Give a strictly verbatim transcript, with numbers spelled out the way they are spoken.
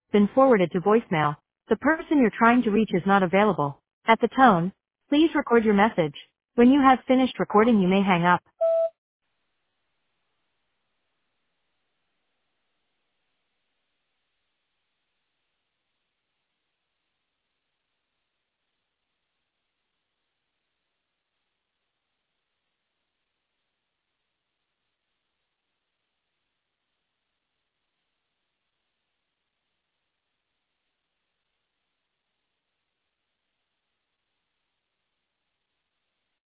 been forwarded to voicemail. The person you're trying to reach is not available. At the tone, please record your message. When you have finished recording, you may hang up.